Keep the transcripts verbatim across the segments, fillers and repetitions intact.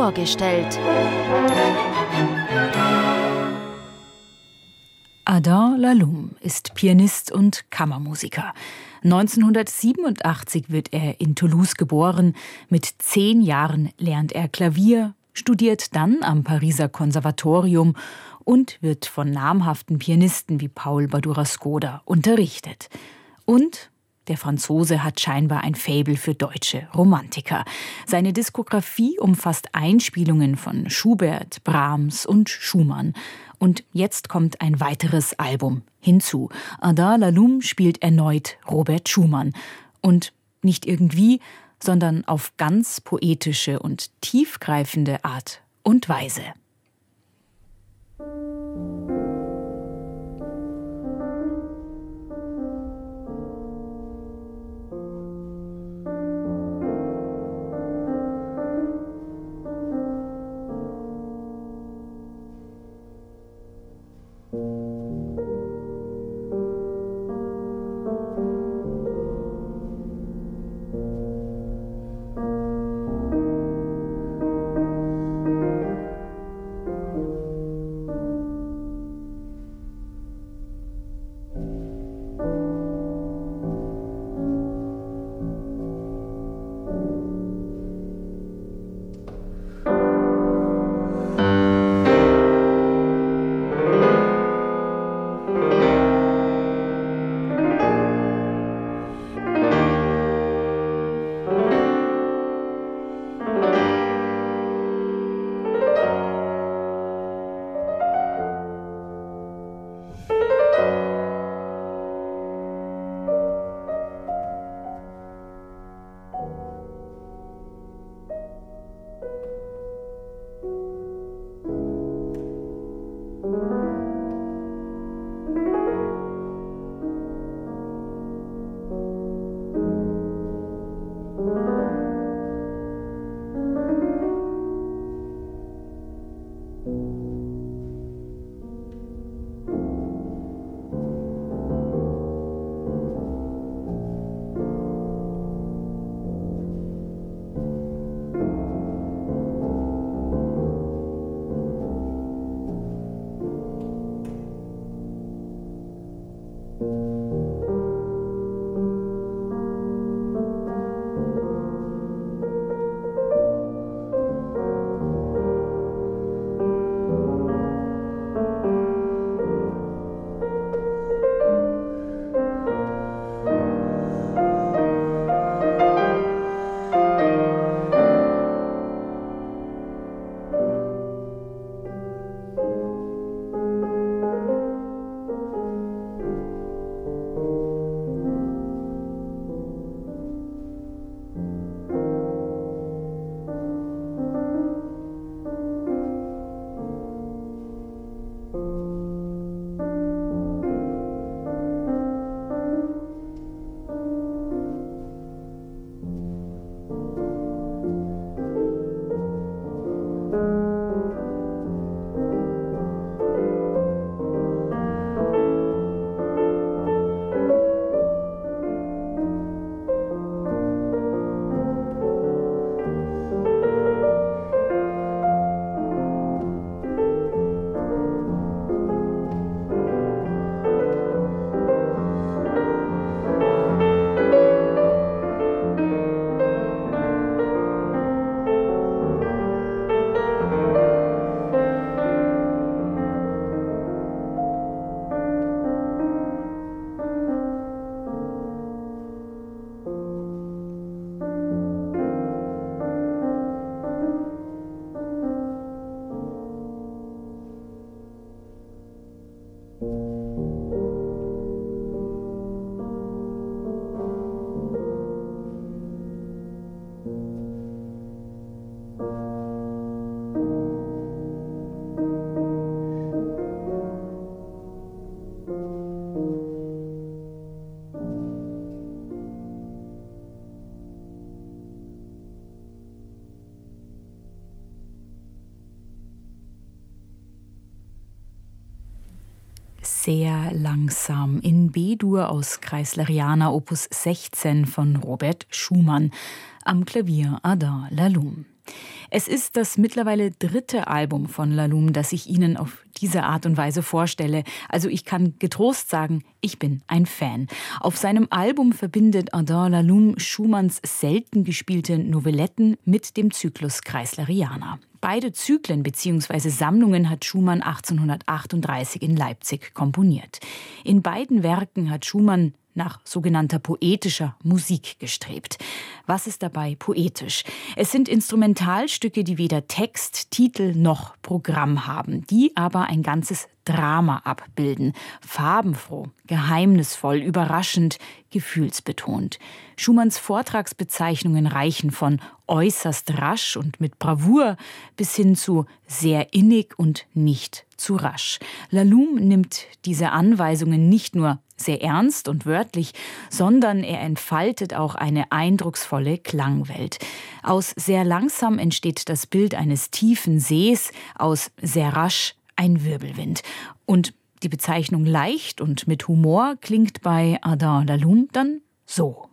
vorgestellt. Adin Laloum ist Pianist und Kammermusiker. neunzehnhundertsiebenundachtzig wird er in Toulouse geboren. Mit zehn Jahren lernt er Klavier, studiert dann am Pariser Konservatorium und wird von namhaften Pianisten wie Paul Badura-Skoda unterrichtet. Und der Franzose hat scheinbar ein Faible für deutsche Romantiker. Seine Diskografie umfasst Einspielungen von Schubert, Brahms und Schumann. Und jetzt kommt ein weiteres Album hinzu. Adin Laloum spielt erneut Robert Schumann. Und nicht irgendwie, sondern auf ganz poetische und tiefgreifende Art und Weise. sehr langsam in B-Dur aus Kreisleriana Opus sechzehn von Robert Schumann, am Klavier Adin Laloum. Es ist das mittlerweile dritte Album von Laloum, das ich Ihnen auf diese Art und Weise vorstelle. Also ich kann getrost sagen, ich bin ein Fan. Auf seinem Album verbindet Adin Laloum Schumanns selten gespielte Novelletten mit dem Zyklus Kreisleriana. Beide Zyklen bzw. Sammlungen hat Schumann achtzehnhundertachtunddreißig in Leipzig komponiert. In beiden Werken hat Schumann nach sogenannter poetischer Musik gestrebt. Was ist dabei poetisch? Es sind Instrumentalstücke, die weder Text, Titel noch Programm haben, die aber ein ganzes Drama abbilden. Farbenfroh, geheimnisvoll, überraschend, gefühlsbetont. Schumanns Vortragsbezeichnungen reichen von äußerst rasch und mit Bravour bis hin zu sehr innig und nicht zu rasch. Laloum nimmt diese Anweisungen nicht nur sehr ernst und wörtlich, sondern er entfaltet auch eine eindrucksvolle Klangwelt. Aus sehr langsam entsteht das Bild eines tiefen Sees, aus sehr rasch ein Wirbelwind. Und die Bezeichnung leicht und mit Humor klingt bei Adin Laloum dann so.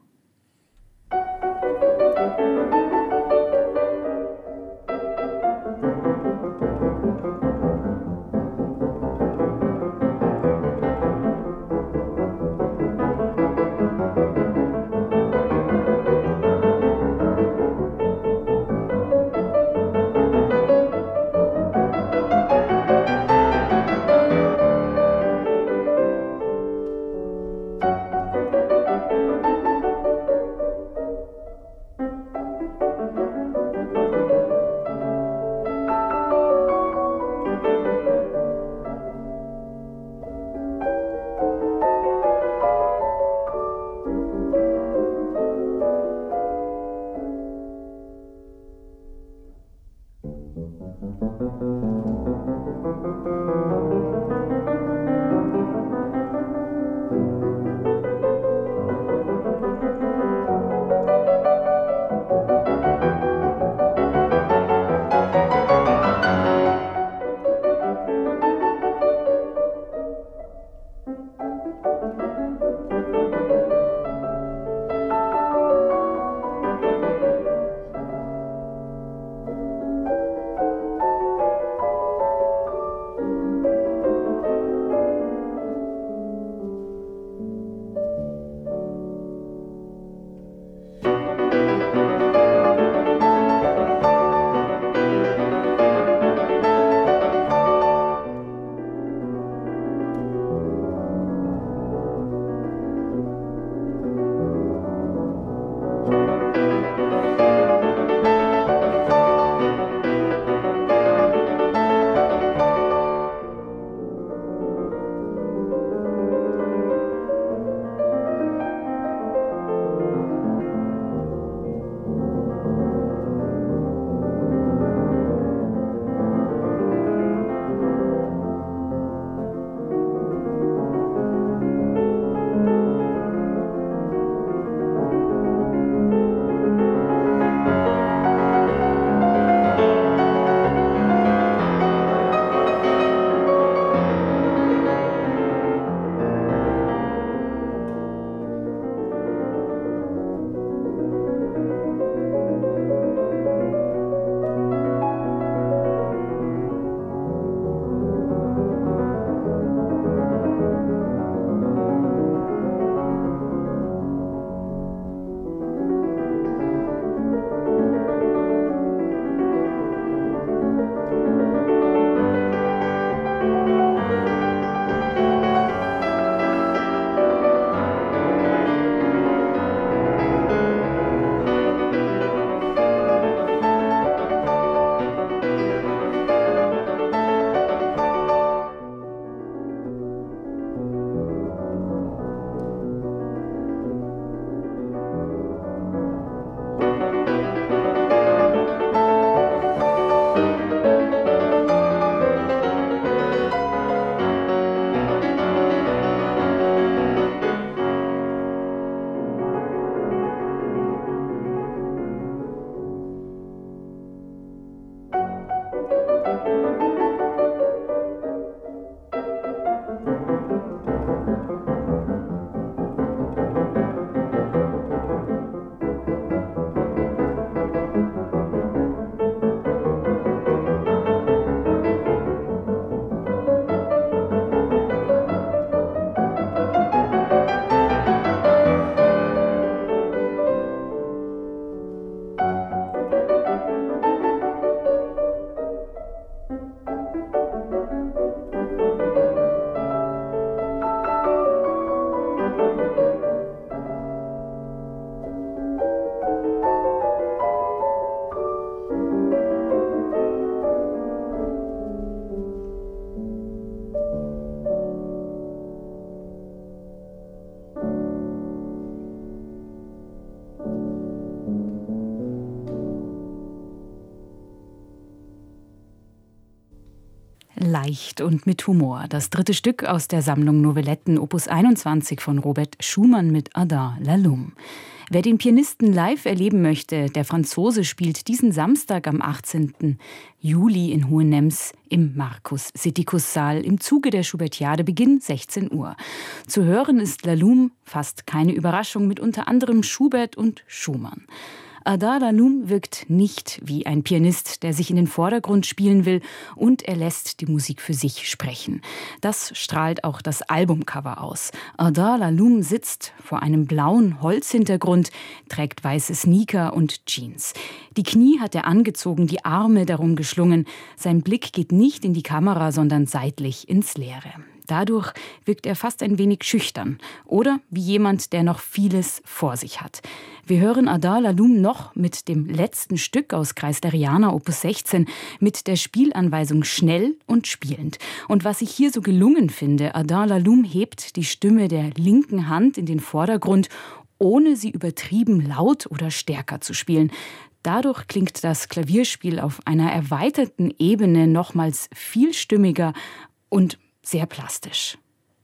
leicht und mit Humor. Das dritte Stück aus der Sammlung Novelletten Opus einundzwanzig von Robert Schumann mit Adin Laloum. Wer den Pianisten live erleben möchte, der Franzose spielt diesen Samstag am achtzehnten Juli in Hohenems im Markus-Sittikus-Saal im Zuge der Schubertiade, Beginn sechzehn Uhr. Zu hören ist Laloum, fast keine Überraschung, mit unter anderem Schubert und Schumann. Adin Laloum wirkt nicht wie ein Pianist, der sich in den Vordergrund spielen will, und er lässt die Musik für sich sprechen. Das strahlt auch das Albumcover aus. Adin Laloum sitzt vor einem blauen Holzhintergrund, trägt weiße Sneaker und Jeans. Die Knie hat er angezogen, die Arme darum geschlungen. Sein Blick geht nicht in die Kamera, sondern seitlich ins Leere. Dadurch wirkt er fast ein wenig schüchtern oder wie jemand, der noch vieles vor sich hat. Wir hören Adin Laloum noch mit dem letzten Stück aus Kreisleriana Opus sechzehn mit der Spielanweisung schnell und spielend. Und was ich hier so gelungen finde, Adin Laloum hebt die Stimme der linken Hand in den Vordergrund, ohne sie übertrieben laut oder stärker zu spielen. Dadurch klingt das Klavierspiel auf einer erweiterten Ebene nochmals vielstimmiger und sehr plastisch.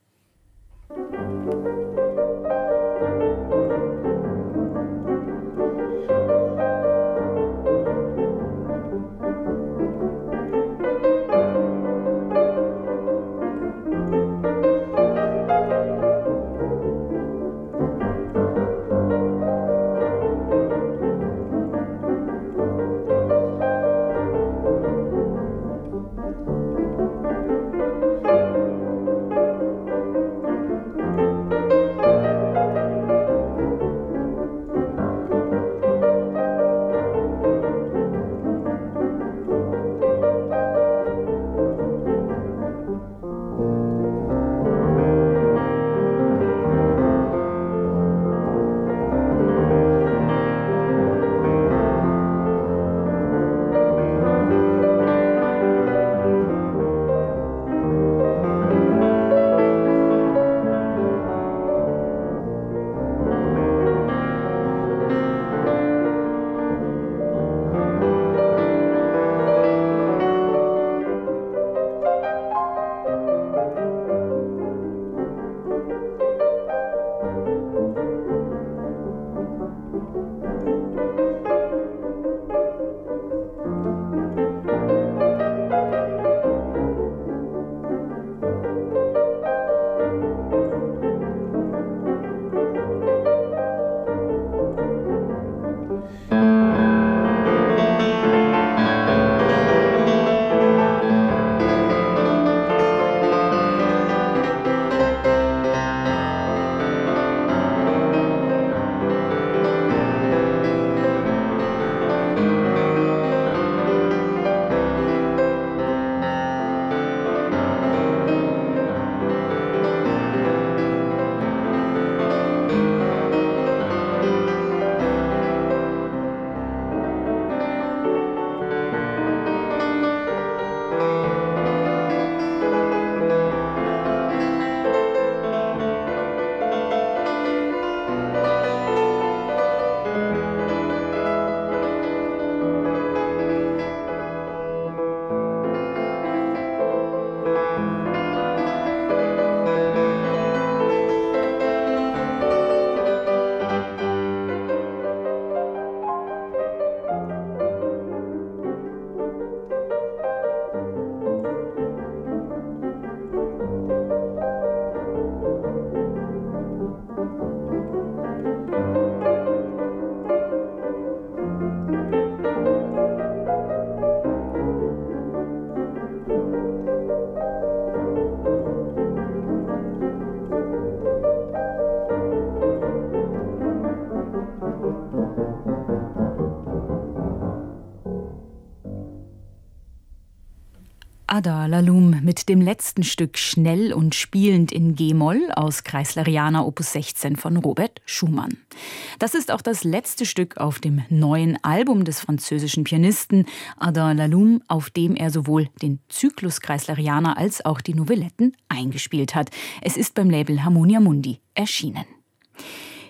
Adin Laloum mit dem letzten Stück schnell und spielend in G-Moll aus Kreisleriana Opus sechzehn von Robert Schumann. Das ist auch das letzte Stück auf dem neuen Album des französischen Pianisten Adin Laloum, auf dem er sowohl den Zyklus Kreisleriana als auch die Novelletten eingespielt hat. Es ist beim Label Harmonia Mundi erschienen.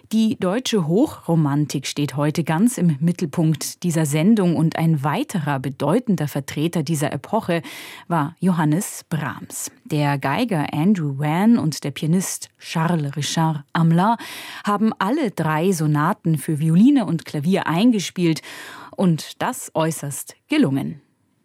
Die deutsche Hochromantik steht heute ganz im Mittelpunkt dieser Sendung und ein weiterer bedeutender Vertreter dieser Epoche war Johannes Brahms. Der Geiger Andrew Wann und der Pianist Charles Richard Hamelin haben alle drei Sonaten für Violine und Klavier eingespielt und das äußerst gelungen.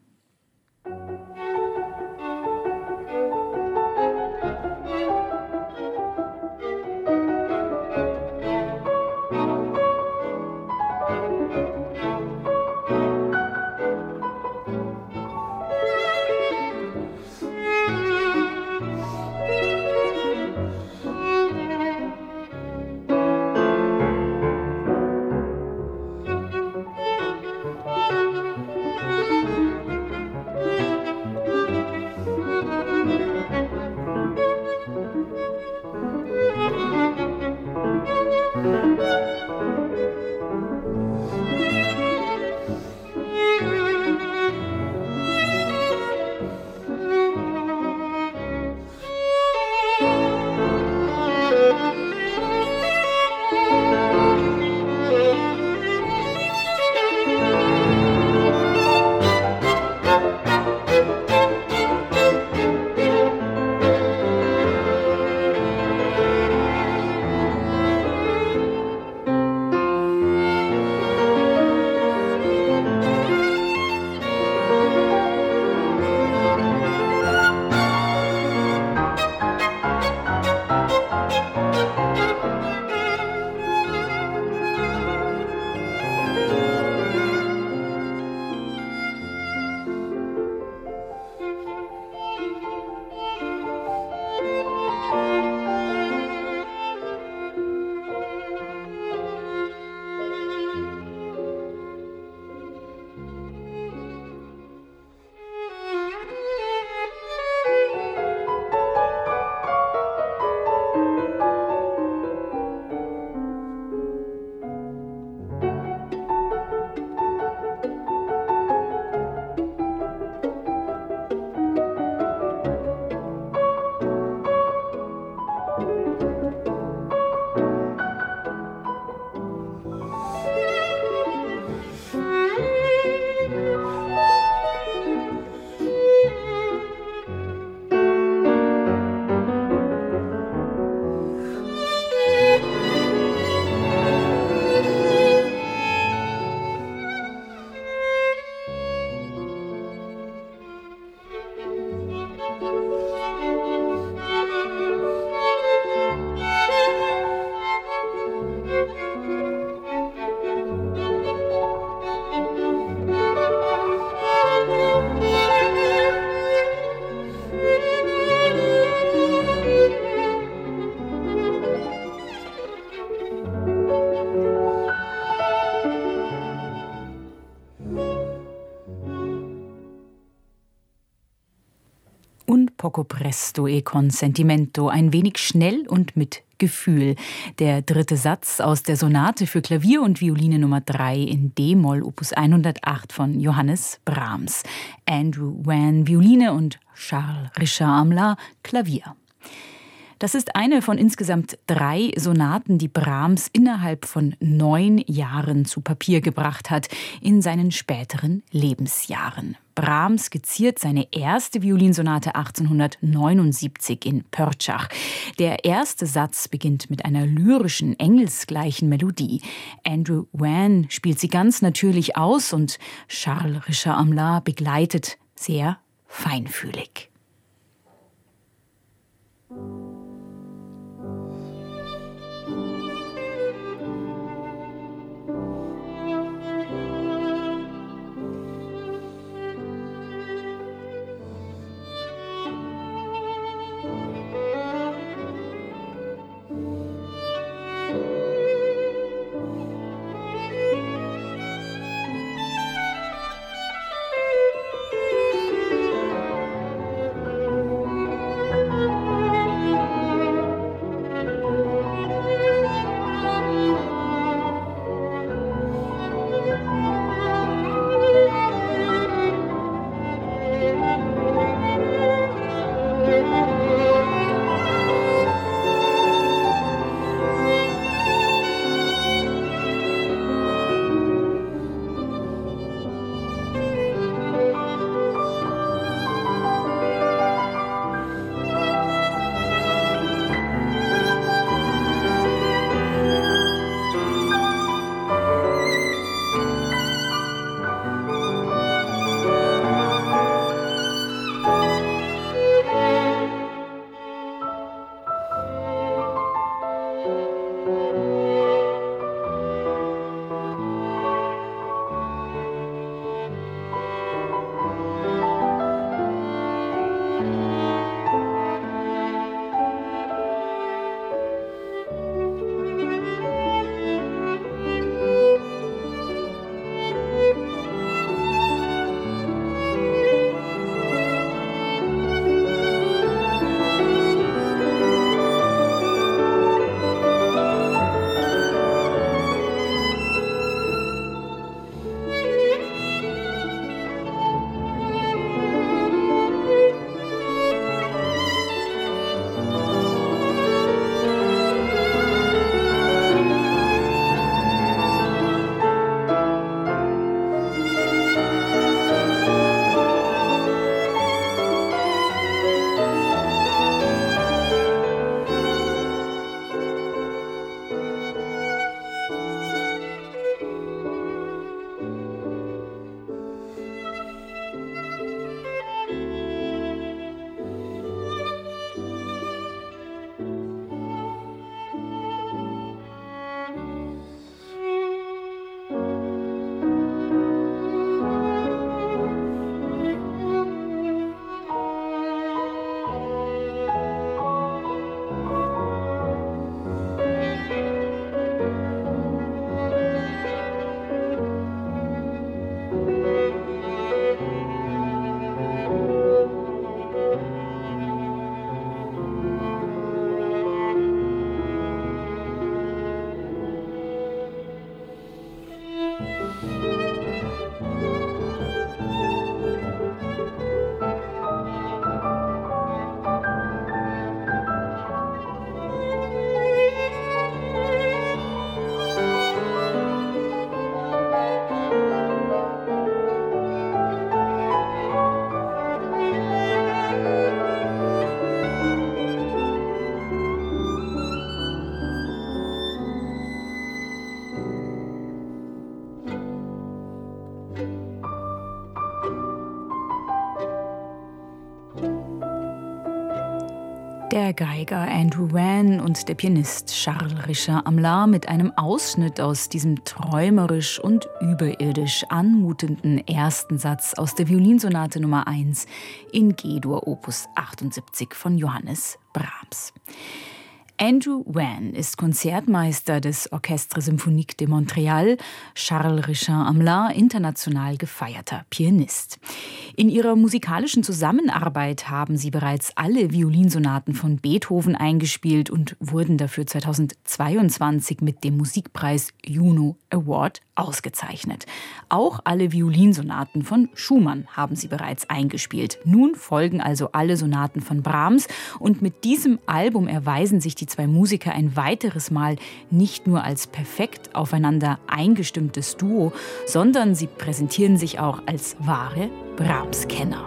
Poco presto e con sentimento, ein wenig schnell und mit Gefühl. Der dritte Satz aus der Sonate für Klavier und Violine Nummer drei in D-Moll, Opus hundertacht von Johannes Brahms. Andrew Wann, Violine und Charles Richard Hamelin, Klavier. Das ist eine von insgesamt drei Sonaten, die Brahms innerhalb von neun Jahren zu Papier gebracht hat, in seinen späteren Lebensjahren. Brahms skizziert seine erste Violinsonate achtzehnhundertneunundsiebzig in Pörtschach. Der erste Satz beginnt mit einer lyrischen, engelsgleichen Melodie. Andrew Wann spielt sie ganz natürlich aus und Charles Richard Hamelin begleitet sehr feinfühlig. Der Geiger Andrew Wann und der Pianist Charles Richard Hamelin mit einem Ausschnitt aus diesem träumerisch und überirdisch anmutenden ersten Satz aus der Violinsonate Nummer eins in G-Dur Opus achtundsiebzig von Johannes Brahms. Andrew Wann ist Konzertmeister des Orchestre Symphonique de Montréal, Charles Richard Hamelin international gefeierter Pianist. In ihrer musikalischen Zusammenarbeit haben sie bereits alle Violinsonaten von Beethoven eingespielt und wurden dafür zweitausendzweiundzwanzig mit dem Musikpreis Juno Award ausgezeichnet. Auch alle Violinsonaten von Schumann haben sie bereits eingespielt. Nun folgen also alle Sonaten von Brahms und mit diesem Album erweisen sich die zwei Musiker ein weiteres Mal nicht nur als perfekt aufeinander eingestimmtes Duo, sondern sie präsentieren sich auch als wahre Brahms-Kenner.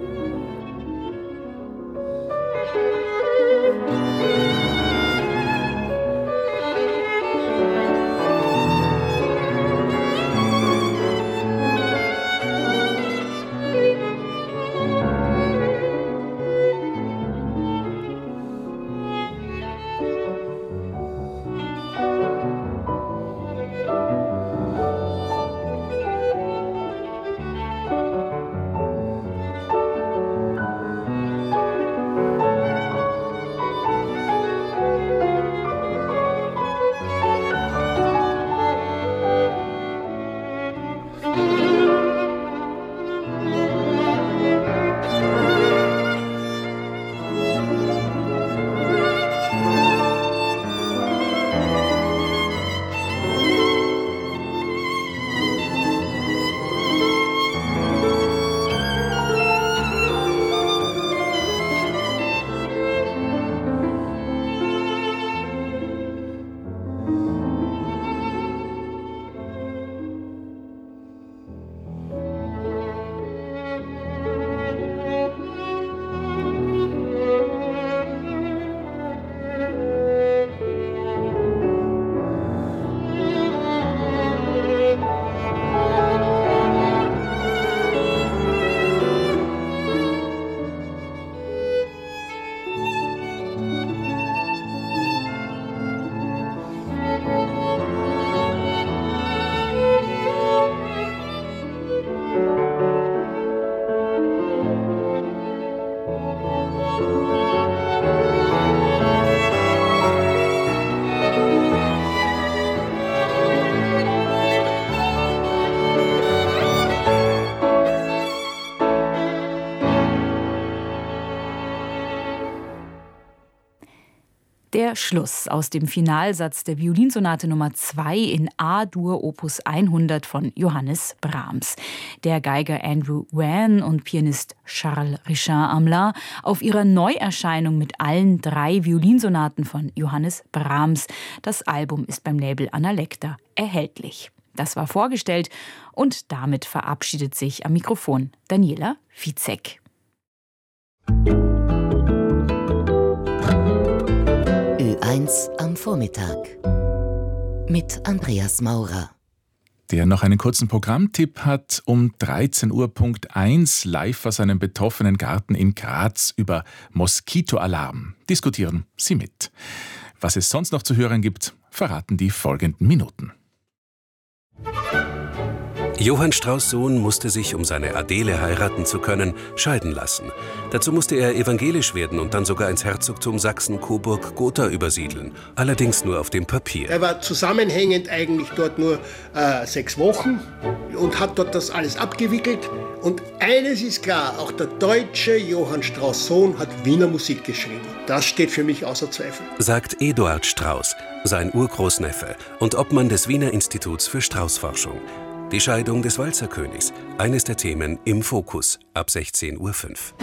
Der Schluss aus dem Finalsatz der Violinsonate Nummer zwei in A-Dur Opus hundert von Johannes Brahms. Der Geiger Andrew Wann und Pianist Charles Richard Hamelin auf ihrer Neuerscheinung mit allen drei Violinsonaten von Johannes Brahms. Das Album ist beim Label Analecta erhältlich. Das war vorgestellt und damit verabschiedet sich am Mikrofon Daniela Fizek. Ö eins am Vormittag mit Andreas Maurer. Der noch einen kurzen Programmtipp hat, um dreizehn Uhr Punkt eins live aus einem betroffenen Garten in Graz über Moskitoalarm. Diskutieren Sie mit. Was es sonst noch zu hören gibt, verraten die folgenden Minuten. Johann Strauß' Sohn musste sich, um seine Adele heiraten zu können, scheiden lassen. Dazu musste er evangelisch werden und dann sogar ins Herzogtum Sachsen-Coburg-Gotha übersiedeln. Allerdings nur auf dem Papier. Er war zusammenhängend eigentlich dort nur äh, sechs Wochen und hat dort das alles abgewickelt. Und eines ist klar, auch der deutsche Johann Strauß' Sohn hat Wiener Musik geschrieben. Das steht für mich außer Zweifel. Sagt Eduard Strauß, sein Urgroßneffe und Obmann des Wiener Instituts für Straußforschung. Die Scheidung des Walzerkönigs, eines der Themen im Fokus, ab sechzehn Uhr fünf.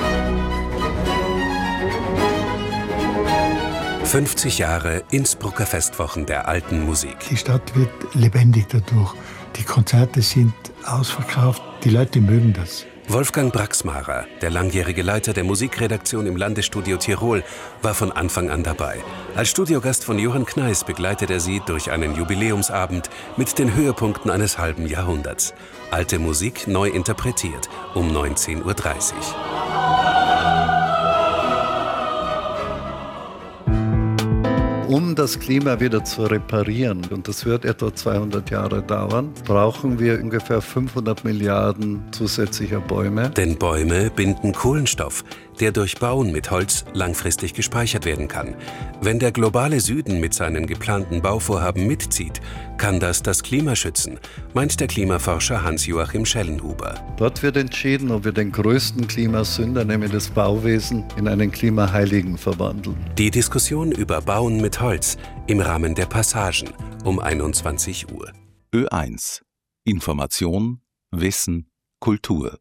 fünfzig Jahre Innsbrucker Festwochen der alten Musik. Die Stadt wird lebendig dadurch. Die Konzerte sind ausverkauft, die Leute mögen das. Wolfgang Braxmarer, der langjährige Leiter der Musikredaktion im Landesstudio Tirol, war von Anfang an dabei. Als Studiogast von Johann Kneis begleitet er sie durch einen Jubiläumsabend mit den Höhepunkten eines halben Jahrhunderts. Alte Musik neu interpretiert um neunzehn Uhr dreißig. Um das Klima wieder zu reparieren, und das wird etwa zweihundert Jahre dauern, brauchen wir ungefähr fünfhundert Milliarden zusätzlicher Bäume. Denn Bäume binden Kohlenstoff, der durch Bauen mit Holz langfristig gespeichert werden kann. Wenn der globale Süden mit seinen geplanten Bauvorhaben mitzieht, kann das das Klima schützen, meint der Klimaforscher Hans-Joachim Schellenhuber. Dort wird entschieden, ob wir den größten Klimasünder, nämlich das Bauwesen, in einen Klimaheiligen verwandeln. Die Diskussion über Bauen mit Holz im Rahmen der Passagen um einundzwanzig Uhr. Ö eins. Information, Wissen, Kultur.